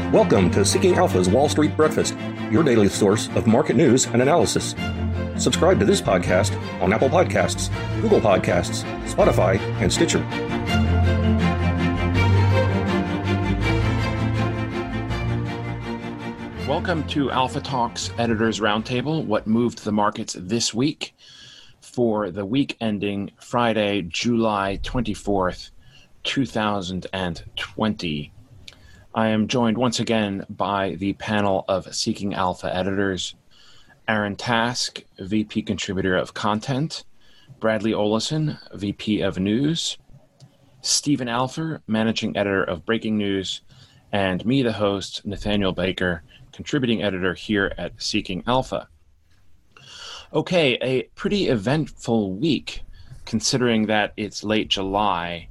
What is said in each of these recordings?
Welcome to Seeking Alpha's Wall Street Breakfast, your daily source of market news and analysis. Subscribe to this podcast on Apple Podcasts, Google Podcasts, Spotify, and Stitcher. Welcome to Alpha Talks Editors Roundtable, what moved the markets this week for the week ending Friday, July 24th, 2020. I am joined once again by the panel of Seeking Alpha editors, Aaron Task, VP Contributor of Content, Bradley Olesen, VP of News, Stephen Alfer, Managing Editor of Breaking News, and me, the host, Nathaniel Baker, Contributing Editor here at Seeking Alpha. Okay, a pretty eventful week, considering that it's late July.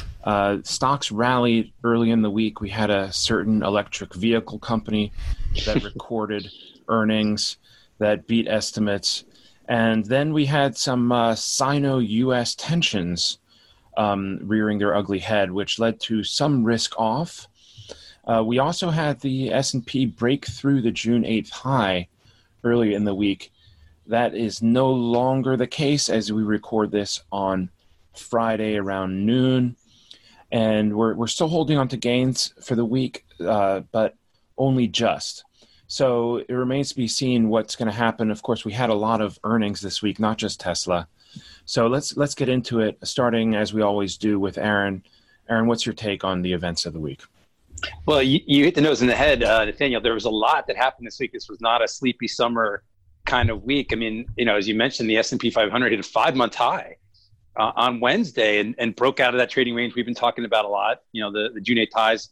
Stocks rallied early in the week. We had a certain electric vehicle company that recorded earnings that beat estimates. And then we had some Sino-US tensions rearing their ugly head, which led to some risk off. We also had the S&P break through the June 8th high early in the week. That is no longer the case as we record this on Friday around noon. And we're still holding on to gains for the week, but only just. So it remains to be seen what's going to happen. Of course, we had a lot of earnings this week, not just Tesla. So let's get into it, starting as we always do with Aaron. Aaron, what's your take on the events of the week? Well, you hit the nose in the head, Nathaniel. There was a lot that happened this week. This was not a sleepy summer kind of week. I mean, as you mentioned, the S&P 500 hit a 5-month high on Wednesday and broke out of that trading range we've been talking about a lot. The June 8th highs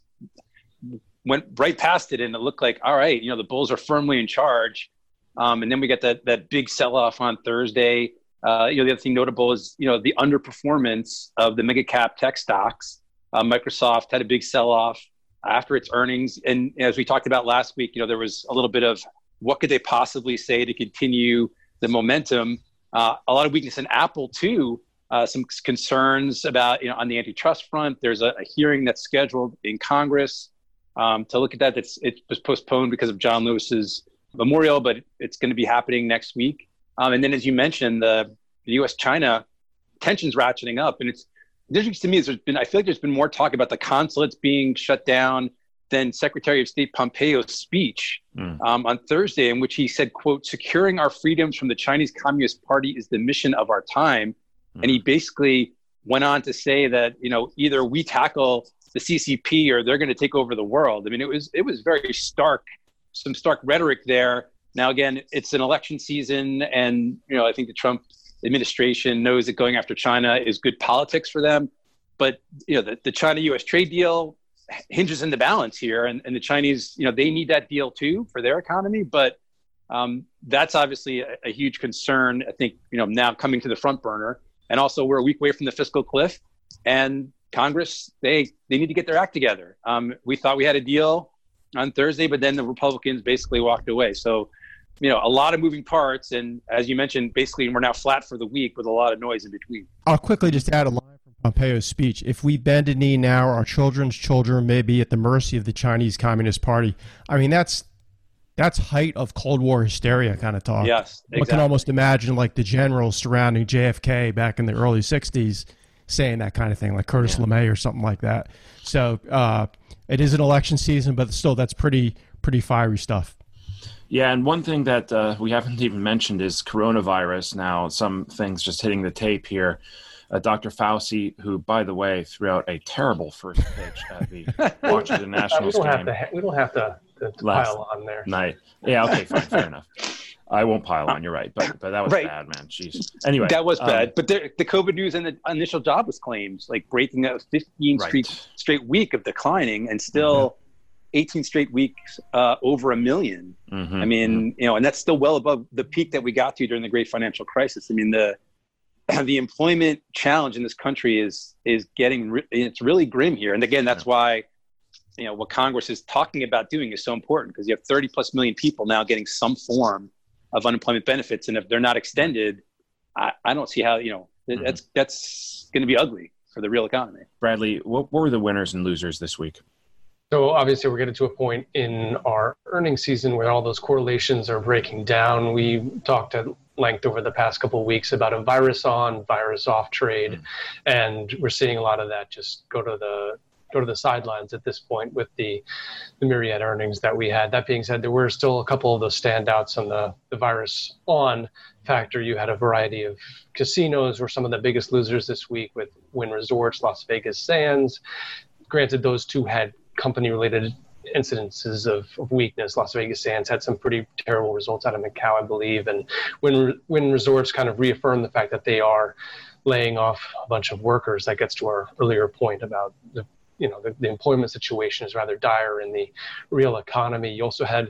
went right past it, and it looked like, all right, the bulls are firmly in charge. And then we got that big sell-off on Thursday. The other thing notable is, the underperformance of the mega cap tech stocks. Microsoft had a big sell-off after its earnings. And as we talked about last week, there was a little bit of what could they possibly say to continue the momentum. A lot of weakness in Apple, too. Some concerns about, on the antitrust front. There's a hearing that's scheduled in Congress to look at that. It was postponed because of John Lewis's memorial, but it's going to be happening next week. And then, as you mentioned, the U.S.-China tensions ratcheting up. And it's interesting to me is I feel like there's been more talk about the consulates being shut down than Secretary of State Pompeo's speech on Thursday, in which he said, quote, "Securing our freedoms from the Chinese Communist Party is the mission of our time." And he basically went on to say that, either we tackle the CCP or they're going to take over the world. I mean, it was very stark, some stark rhetoric there. Now, again, it's an election season, and, I think the Trump administration knows that going after China is good politics for them. But, the China-U.S. trade deal hinges in the balance here. And the Chinese, they need that deal too for their economy. But that's obviously a huge concern, I think, now coming to the front burner. And also, we're a week away from the fiscal cliff, and Congress, they need to get their act together. We thought we had a deal on Thursday, but then the Republicans basically walked away. So, a lot of moving parts. And as you mentioned, basically, we're now flat for the week with a lot of noise in between. I'll quickly just add a line from Pompeo's speech. If we bend a knee now, our children's children may be at the mercy of the Chinese Communist Party. I mean, that's height of Cold War hysteria kind of talk. Yes, exactly. One can almost imagine like the generals surrounding JFK back in the early 60s saying that kind of thing, like Curtis LeMay or something like that. So it is an election season, but still that's pretty fiery stuff. Yeah, and one thing that we haven't even mentioned is coronavirus. Now, some things just hitting the tape here. Dr. Fauci, who, by the way, threw out a terrible first pitch at the Washington Nationals game. We don't have to pile on there. Night. Yeah, okay, fine, fair enough. I won't pile on, you're right. But that was bad, man. Jeez. Anyway. That was bad. But the COVID news and the initial jobless claims, like breaking a 15 straight week of declining and still 18 straight weeks over 1 million. Mm-hmm. I mean, and that's still well above the peak that we got to during the great financial crisis. I mean, the employment challenge in this country is getting, it's really grim here. And again, that's why, what Congress is talking about doing is so important, because you have 30 plus million people now getting some form of unemployment benefits. And if they're not extended, I don't see how, that's going to be ugly for the real economy. Bradley, what were the winners and losers this week? So obviously we're getting to a point in our earnings season where all those correlations are breaking down. We talked at length over the past couple of weeks about a virus on, virus off trade, and we're seeing a lot of that just go to the sidelines at this point with the myriad earnings that we had. That being said, there were still a couple of those standouts on the virus on factor. You had a variety of casinos were some of the biggest losers this week with Wynn Resorts, Las Vegas Sands. Granted, those two had company-related incidences of weakness. Las Vegas Sands had some pretty terrible results out of Macau, I believe, and Wynn Resorts kind of reaffirmed the fact that they are laying off a bunch of workers. That gets to our earlier point about the employment situation is rather dire in the real economy. You also had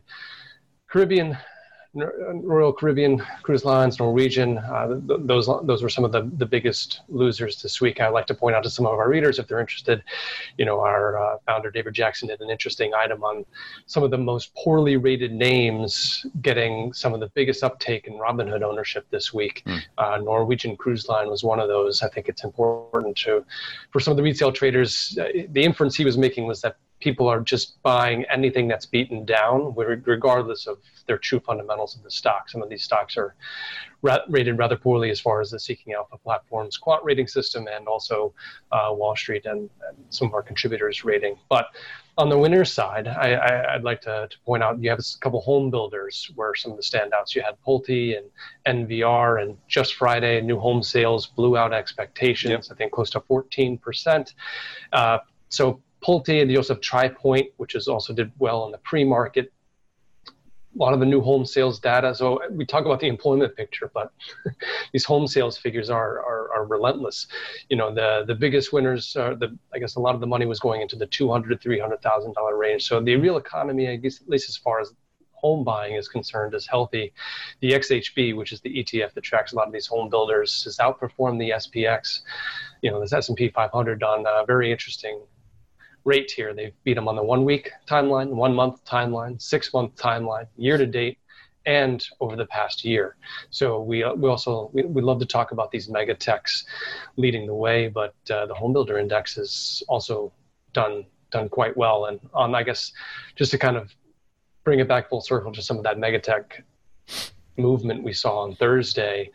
Royal Caribbean Cruise Lines, Norwegian, those were some of the biggest losers this week. I'd like to point out to some of our readers, if they're interested, our founder, David Jackson, did an interesting item on some of the most poorly rated names getting some of the biggest uptake in Robinhood ownership this week. Norwegian Cruise Line was one of those. I think it's important for some of the retail traders, the inference he was making was that people are just buying anything that's beaten down, regardless of their true fundamentals of the stock. Some of these stocks are rated rather poorly as far as the Seeking Alpha platform's quant rating system and also Wall Street and some of our contributors rating. But on the winner's side, I'd like to point out you have a couple home builders where some of the standouts. You had Pulte and NVR, and just Friday, new home sales blew out expectations, I think close to 14%. So Pulte, and you also have TriPoint, which also did well in the pre-market. A lot of the new home sales data. So we talk about the employment picture, but these home sales figures are relentless. The biggest winners are I guess a lot of the money was going into the $200,000 to $300,000 range. So the real economy, I guess, at least as far as home buying is concerned, is healthy. The XHB, which is the ETF that tracks a lot of these home builders, has outperformed the SPX. This S&P 500 on a very interesting rate here. They've beat them on the 1 week timeline, 1 month timeline, 6 month timeline, year to date, and over the past year. So we love to talk about these mega techs leading the way, but the home builder index has also done quite well. And I guess just to kind of bring it back full circle to some of that mega tech movement we saw on Thursday,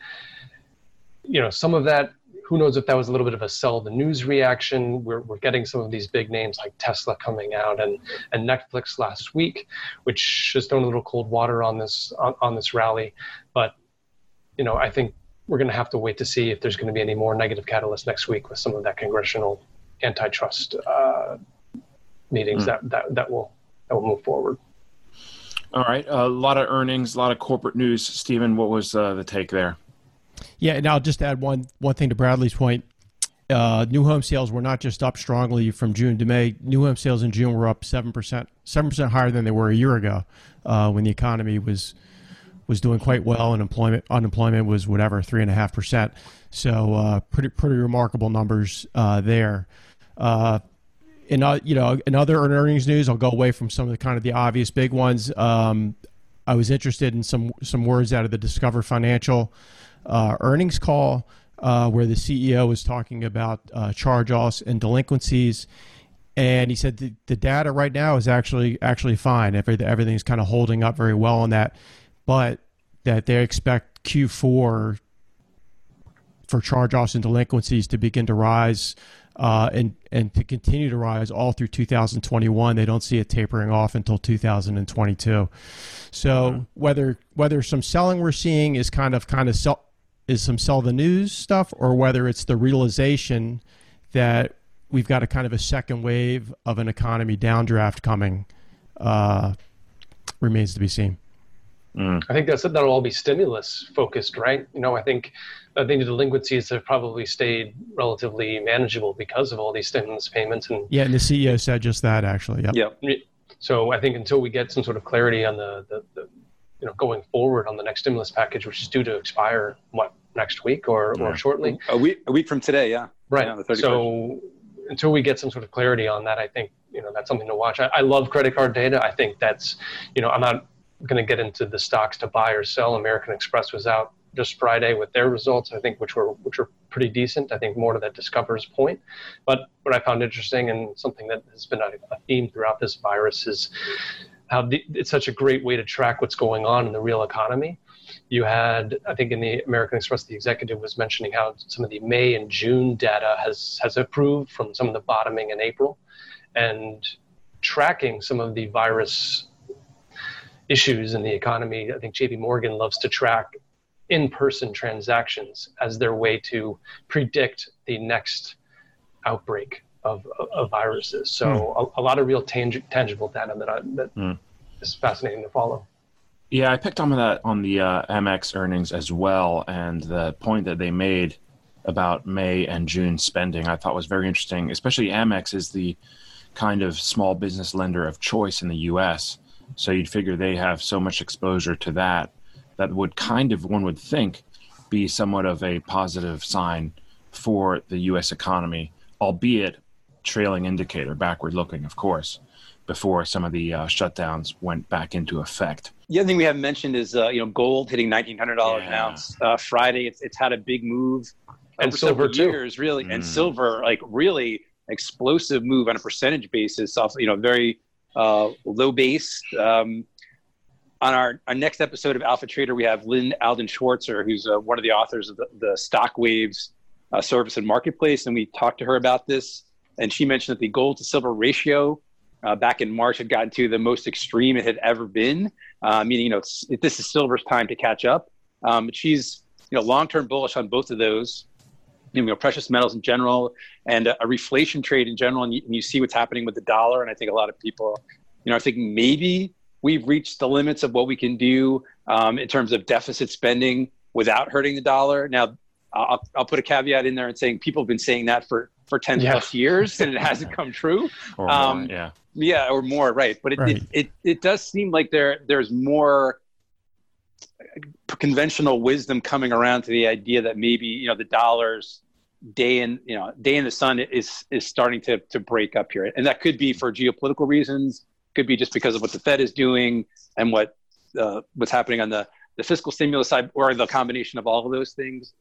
some of that, who knows if that was a little bit of a sell the news reaction. We're getting some of these big names like Tesla coming out and Netflix last week, which has thrown a little cold water on this rally. But I think we're going to have to wait to see if there's going to be any more negative catalysts next week with some of that congressional antitrust meetings that will move forward. All right, a lot of earnings, a lot of corporate news. Stephen, what was the take there? Yeah, and I'll just add one thing to Bradley's point. New home sales were not just up strongly from June to May. New home sales in June were up 7% higher than they were a year ago, when the economy was doing quite well and unemployment was 3.5%. So pretty remarkable numbers there. In other earnings news, I'll go away from some of the obvious big ones. I was interested in some words out of the Discover Financial earnings call, where the CEO was talking about charge-offs and delinquencies, and he said the data right now is actually fine. Everything's kind of holding up very well on that, but that they expect Q4 for charge-offs and delinquencies to begin to rise and to continue to rise all through 2021. They don't see it tapering off until 2022. So whether some selling we're seeing is some sell the news stuff, or whether it's the realization that we've got a kind of a second wave of an economy downdraft coming, remains to be seen. I think that'll all be stimulus focused, right? I think the delinquencies have probably stayed relatively manageable because of all these stimulus payments. And the CEO said just that, actually. Yep. So I think until we get some sort of clarity on the going forward on the next stimulus package, which is due to expire next week or shortly, a week from today, yeah, right. Yeah, the 31st. So until we get some sort of clarity on that, I think that's something to watch. I love credit card data. I think that's I'm not going to get into the stocks to buy or sell. American Express was out just Friday with their results, I think, which were pretty decent. I think more to that Discover's point. But what I found interesting, and something that has been a theme throughout this virus, is how it's such a great way to track what's going on in the real economy. You had, I think in the American Express, the executive was mentioning how some of the May and June data has improved from some of the bottoming in April, and tracking some of the virus issues in the economy. I think JP Morgan loves to track in-person transactions as their way to predict the next outbreak of viruses. So a lot of real tangible data that is fascinating to follow. Yeah, I picked on that on the Amex earnings as well, and the point that they made about May and June spending I thought was very interesting. Especially Amex is the kind of small business lender of choice in the U.S., so you'd figure they have so much exposure to that would kind of, one would think, be somewhat of a positive sign for the U.S. economy, albeit trailing indicator, backward looking, of course, before some of the shutdowns went back into effect. The other thing we haven't mentioned is gold hitting $1,900 an ounce. Friday, it's had a big move, and silver too, really, and silver really explosive move on a percentage basis off very low base. On our next episode of Alpha Trader, we have Lynn Alden Schwartzer, who's one of the authors of the Stock Waves service and marketplace, and we talked to her about this, and she mentioned that the gold to silver ratio back in March had gotten to the most extreme it had ever been, meaning this is silver's time to catch up. But she's long-term bullish on both of those, precious metals in general, and a reflation trade in general. And you see what's happening with the dollar, and I think a lot of people are thinking maybe we've reached the limits of what we can do in terms of deficit spending without hurting the dollar. Now, I'll put a caveat in there and saying people have been saying that for 10 plus years, and it hasn't come true. Or more, or more, right? But it does seem like there's more conventional wisdom coming around to the idea that maybe the dollar's day in the sun is starting to break up here, and that could be for geopolitical reasons. Could be just because of what the Fed is doing and what's happening on the fiscal stimulus side, or the combination of all of those things.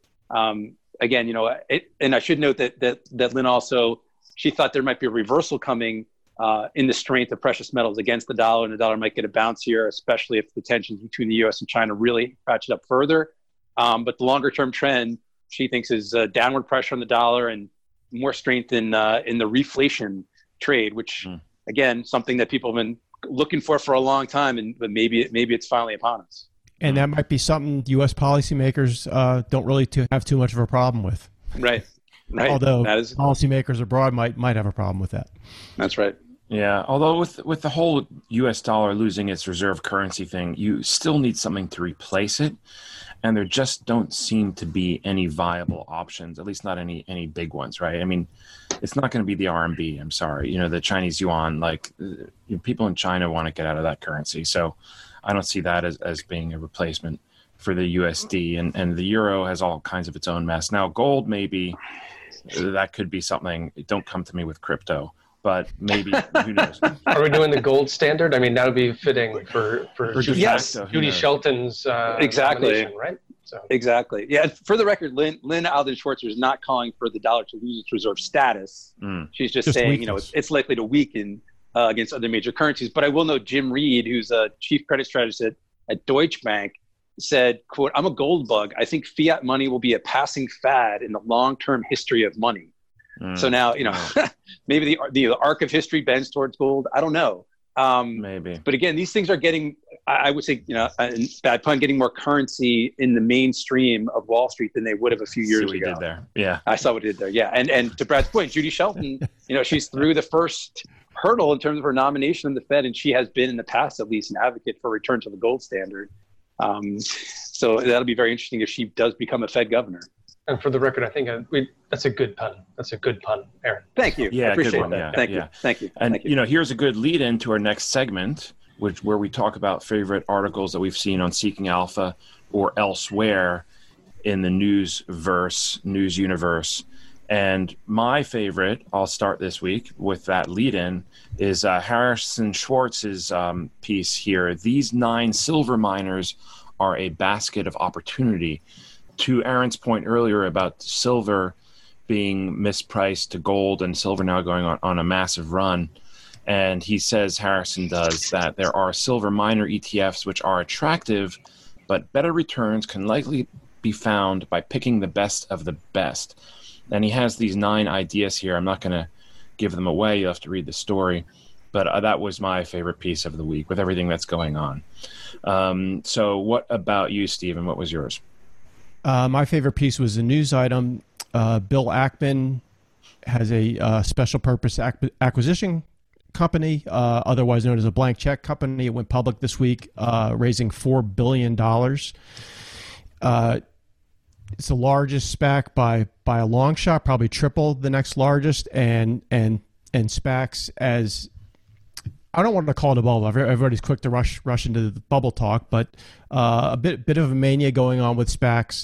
Again, and I should note that Lynn also, she thought there might be a reversal coming in the strength of precious metals against the dollar, and the dollar might get a bounce here, especially if the tensions between the U.S. and China really ratchet up further. But the longer term trend, she thinks, is downward pressure on the dollar and more strength in the reflation trade, which again, something that people have been looking for a long time, but maybe it's finally upon us. And that might be something U.S. policymakers don't really have too much of a problem with. Right. Although policymakers abroad might have a problem with that. That's right. Yeah. Although with the whole U.S. dollar losing its reserve currency thing, you still need something to replace it. And there just don't seem to be any viable options, at least not any big ones, right? I mean, it's not going to be the RMB. I'm sorry. The Chinese yuan, people in China want to get out of that currency. So I don't see that as being a replacement for the USD. And the euro has all kinds of its own mess. Now, gold, maybe that could be something. Don't come to me with crypto. But maybe, who knows? Are we doing the gold standard? I mean, that would be fitting for Judy Shelton's nomination, right? So. Exactly. Yeah. For the record, Lynn Alden Schwartzer is not calling for the dollar to lose its reserve status. She's just saying, weakness. It's likely to weaken against other major currencies. But I will note Jim Reed, who's a chief credit strategist at Deutsche Bank, said, quote, "I'm a gold bug. I think fiat money will be a passing fad in the long-term history of money." So now, maybe the arc of history bends towards gold. I don't know. Maybe. But again, these things are getting, I would say, bad pun, getting more currency in the mainstream of Wall Street than they would have a few years ago. Did there. Yeah. I saw what he did there. Yeah. And to Brad's point, Judy Shelton, she's through the first hurdle in terms of her nomination in the Fed, and she has been in the past, at least, an advocate for return to the gold standard. So that'll be very interesting if she does become a Fed governor. And for the record, I think that's a good pun. That's a good pun, Aaron. Thank you. Yeah, I appreciate good one. that. Yeah, Thank you. And here's a good lead into our next segment, where we talk about favorite articles that we've seen on Seeking Alpha or elsewhere in the news universe. And my favorite, I'll start this week with that lead in, is Harrison Schwartz's piece here. These 9 silver miners are a basket of opportunity. To Aaron's point earlier about silver being mispriced to gold and silver now going on a massive run, and he says, Harrison does, that there are silver miner ETFs which are attractive, but better returns can likely be found by picking the best of the best. And he has these 9 ideas here. I'm not going to give them away. You'll have to read the story. But that was my favorite piece of the week with everything that's going on. So what about you, Stephen? What was yours? My favorite piece was a news item. Bill Ackman has a special purpose acquisition company, otherwise known as a blank check company. It went public this week, raising $4 billion. It's the largest SPAC by a long shot, probably triple the next largest. And SPACs, as I don't want to call it a bubble. Everybody's quick to rush into the bubble talk, but a bit of a mania going on with SPACs.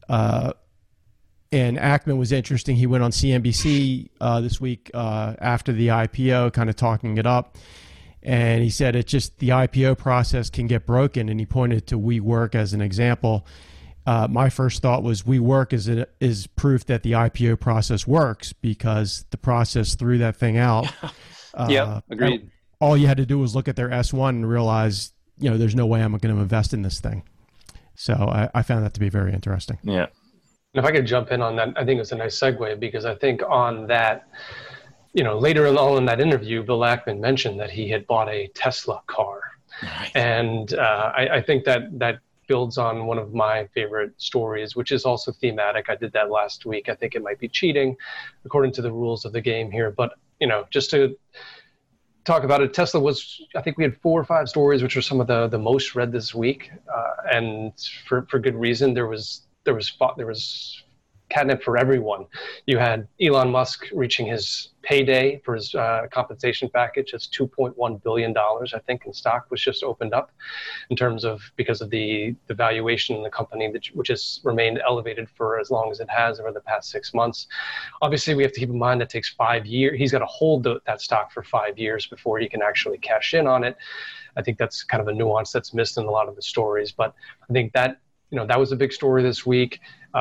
And Ackman was interesting. He went on CNBC this week after the IPO, kind of talking it up. And he said the IPO process can get broken. And he pointed to WeWork as an example. My first thought was WeWork is proof that the IPO process works, because the process threw that thing out. Yeah, agreed. All you had to do was look at their S1 and realize, there's no way I'm going to invest in this thing. So I found that to be very interesting. Yeah. And if I could jump in on that, I think it's a nice segue, because I think on that, later on in that interview, Bill Ackman mentioned that he had bought a Tesla car. Right. And I think that builds on one of my favorite stories, which is also thematic. I did that last week. I think it might be cheating according to the rules of the game here. But, just to talk about it, Tesla was, I think we had 4 or 5 stories, which were some of the most read this week. And for good reason. There was catnip for everyone. You had Elon Musk reaching his payday for his compensation package. It's $2.1 billion, I think, in stock was just opened up because of the valuation in the company, which has remained elevated for as long as it has over the past 6 months. Obviously, we have to keep in mind that takes 5 years. He's got to hold that stock for 5 years before he can actually cash in on it. I think that's kind of a nuance that's missed in a lot of the stories. But I think that, that was a big story this week.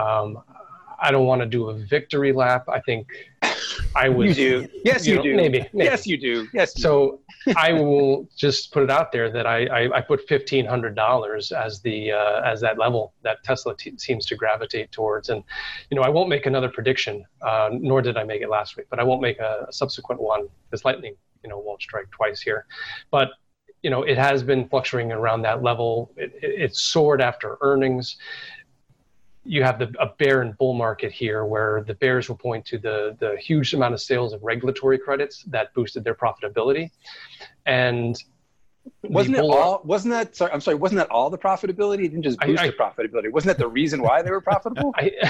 I don't want to do a victory lap. I think I was. You do. Yes, you do. Maybe. Yes, you do. Yes. So I will just put it out there that I put $1,500 as that level that Tesla seems to gravitate towards. And, I won't make another prediction, nor did I make it last week, but I won't make a subsequent one, because lightning, won't strike twice here. But, it has been fluctuating around that level. It soared after earnings. You have a bear and bull market here, where the bears will point to the huge amount of sales of regulatory credits that boosted their profitability. And wasn't that all the profitability? It didn't just boost the profitability. Wasn't that the reason why they were profitable?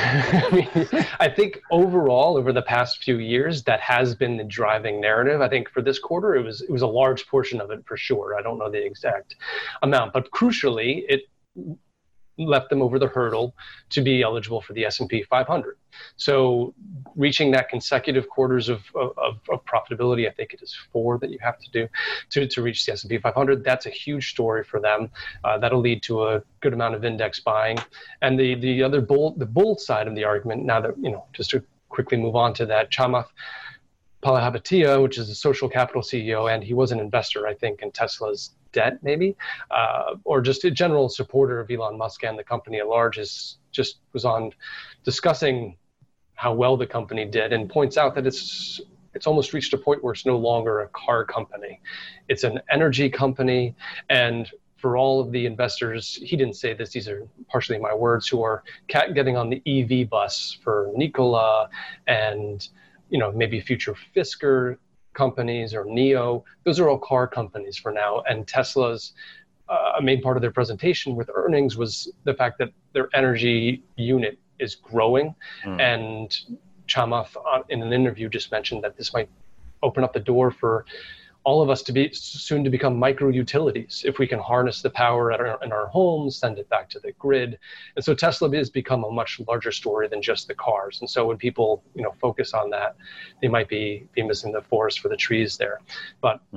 I think overall, over the past few years, that has been the driving narrative. I think for this quarter, it was a large portion of it for sure. I don't know the exact amount, but crucially, it left them over the hurdle to be eligible for the S&P 500. So reaching that consecutive quarters of profitability, I think it is 4 that you have to do to reach the S&P 500. That's a huge story for them. That'll lead to a good amount of index buying. And the bull side of the argument, now that, just to quickly move on to that, Chamath Palihapitiya, which is a social capital CEO, and he was an investor, I think, in Tesla's debt, maybe, or just a general supporter of Elon Musk and the company at large, was on discussing how well the company did, and points out that it's almost reached a point where it's no longer a car company. It's an energy company. And for all of the investors, he didn't say this, these are partially my words, who are getting on the EV bus for Nikola and maybe future Fisker companies or NIO, those are all car companies for now. And Tesla's a main part of their presentation with earnings was the fact that their energy unit is growing. And Chamath in an interview just mentioned that this might open up the door for all of us to be soon to become micro utilities if we can harness the power in our homes, send it back to the grid. And so Tesla has become a much larger story than just the cars. And so when people focus on that, they might be missing the forest for the trees there. But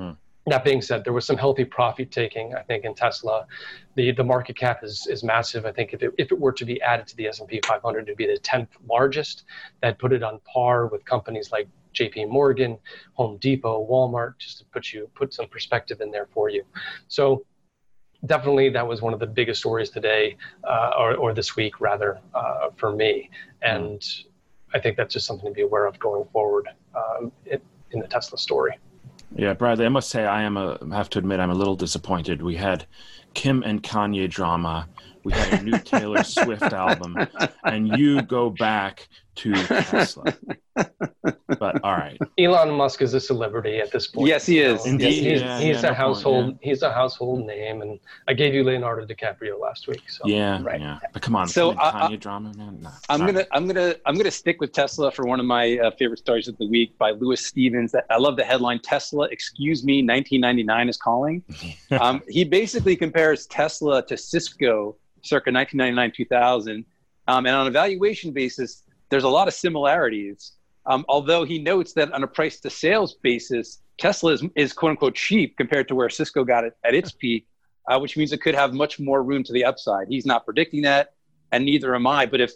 That being said, there was some healthy profit taking, I think, in Tesla. The market cap is massive. I think if it were to be added to the S&P 500, it'd be the 10th largest. That put it on par with companies like JP Morgan, Home Depot, Walmart, just to put some perspective in there for you. So definitely that was one of the biggest stories today, or this week rather, for me. And I think that's just something to be aware of going forward in the Tesla story. Yeah, Bradley, I must say I have to admit I'm a little disappointed. We had Kim and Kanye drama. We had a new Taylor Swift album, and you go back to Tesla. But all right, Elon Musk is a celebrity at this point. Yes, he is. Indeed, he's a household. He's a household name, and I gave you Leonardo DiCaprio last week. So. Yeah. But come on, so Kanye drama, man. No, I'm gonna stick with Tesla for one of my favorite stories of the week by Lewis Stevens. I love the headline: Tesla, excuse me, 1999 is calling. He basically compares Tesla to Cisco circa 1999-2000, and on a valuation basis, there's a lot of similarities. Although he notes that on a price to sales basis, Tesla is quote unquote cheap compared to where Cisco got it at its peak, which means it could have much more room to the upside. He's not predicting that, and neither am I. But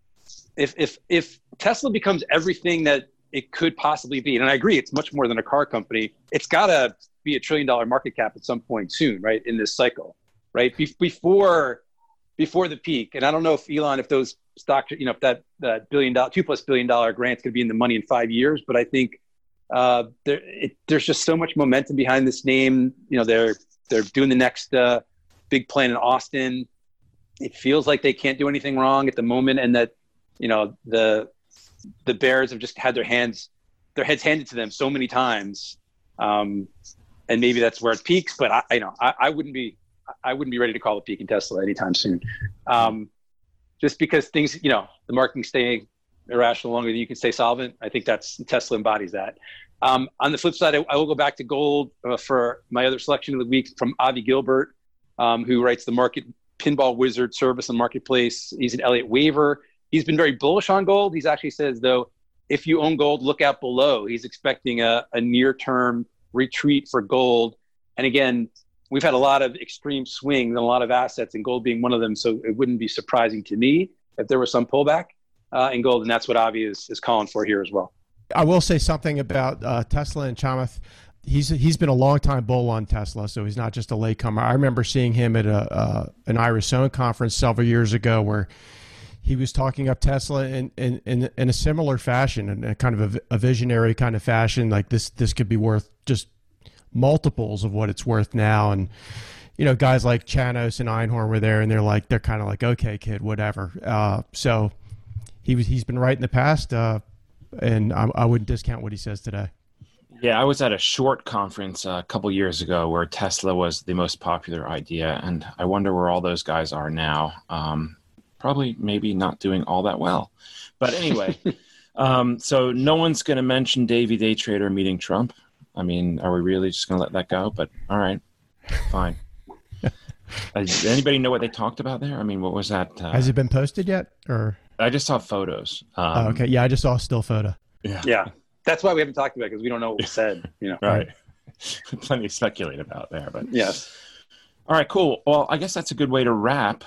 if Tesla becomes everything that it could possibly be, and I agree, it's much more than a car company. It's got to be $1 trillion market cap at some point soon, right? In this cycle, right? Before the peak. And I don't know if those stocks, if that $2+ billion grant's going to be in the money in 5 years, but I think there's just so much momentum behind this name. They're doing the next big plan in Austin. It feels like they can't do anything wrong at the moment, and that the bears have just had their heads handed to them so many times, and maybe that's where it peaks. But I wouldn't be ready to call a peak in Tesla anytime soon. Just because things, the market can stay irrational longer than you can stay solvent. I think Tesla embodies that. On the flip side, I will go back to gold for my other selection of the week from Avi Gilbert, who writes the Market Pinball Wizard service on Marketplace. He's an Elliott waiver. He's been very bullish on gold. He's actually says, though, if you own gold, look out below. He's expecting a near-term retreat for gold. And again, we've had a lot of extreme swings and a lot of assets, and gold being one of them. So it wouldn't be surprising to me if there was some pullback in gold, and that's what Avi is calling for here as well. I will say something about Tesla and Chamath. He's been a long time bull on Tesla, so he's not just a latecomer. I remember seeing him at an Iris Zone conference several years ago where he was talking up Tesla in a similar fashion, in a kind of a visionary kind of fashion, like this could be worth just multiples of what it's worth now. And guys like Chanos and Einhorn were there, and they're kind of like, okay, kid, whatever. So he's been right in the past, and I wouldn't discount what he says today. Yeah, I was at a short conference a couple years ago where Tesla was the most popular idea, and I wonder where all those guys are now. Probably maybe not doing all that well. But anyway, so no one's going to mention Davey Day Trader meeting Trump. I mean, are we really just going to let that go? But all right, fine. Does anybody know what they talked about there? I mean, what was that? Has it been posted yet? Or I just saw photos. Okay, yeah, I just saw a still photo. Yeah. That's why we haven't talked about it, because we don't know what was said. Right. Plenty to speculate about there, but yes. All right, cool. Well, I guess that's a good way to wrap.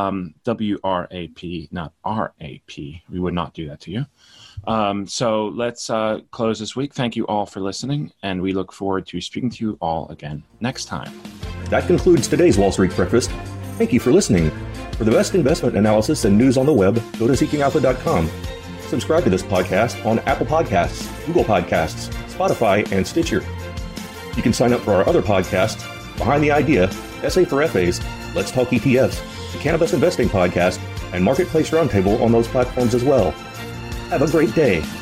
WRAP, not RAP. We would not do that to you. So let's close this week. Thank you all for listening, and we look forward to speaking to you all again next time. That concludes today's Wall Street Breakfast. Thank you for listening. For the best investment analysis and news on the web, go to seekingalpha.com. Subscribe to this podcast on Apple Podcasts, Google Podcasts, Spotify, and Stitcher. You can sign up for our other podcasts, Behind the Idea, SA for FAs, Let's Talk ETFs, the Cannabis Investing Podcast, and Marketplace Roundtable on those platforms as well. Have a great day.